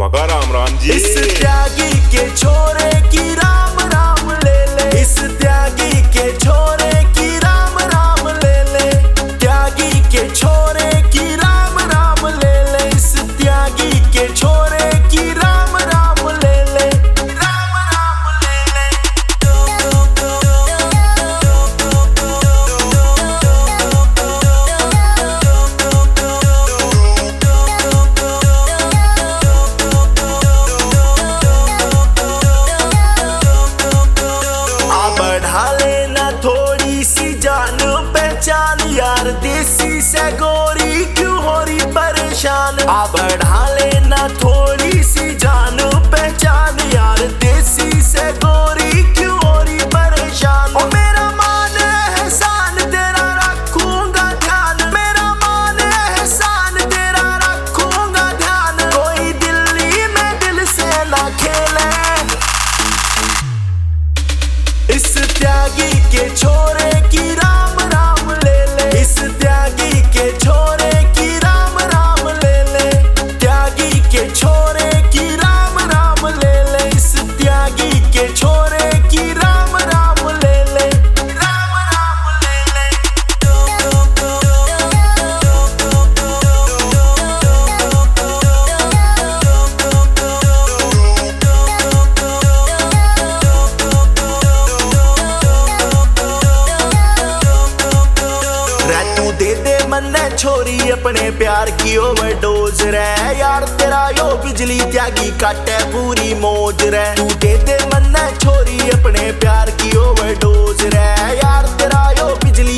मका राम राम जी। इस त्यागी के छोरे की राम राम ले ले, इस त्यागी के छोरे की राम राम ले ले, त्यागी के छोरे की राम राम ले ले, इस त्यागी के छोरे की राम राम ले ले, राम राम ले ले। बढ़ा लेना थोड़ी सी जान पहचान यार, देसी से गोरी क्यों हो रही परेशान। आ बढ़ा लेना थोड़ी सी जान पहचान यार, देसी से गोरी क्यों हो रही परेशान। ओ मेरा मान एहसान तेरा रखूंगा ध्यान, मेरा मान एहसान तेरा रखूंगा ध्यान, कोई दिल्ली में दिल से ना खेले। इस त्यागी के छोरे की राम राम ले ले, इस त्यागी के छोरे की राम राम ले ले, त्यागी के छोरे की राम राम ले ले, इस त्यागी के छोरे की राम राम ले ले, राम राम ले ले। तू दे दे मन्ने छोरी अपने प्यार की ओवरडोज रे यार, तेरा यो बिजली त्यागी काटे पूरी मौज रे। तू दे दे मन्ने छोरी अपने प्यार की ओवरडोज रे यार, तेरा यो बिजली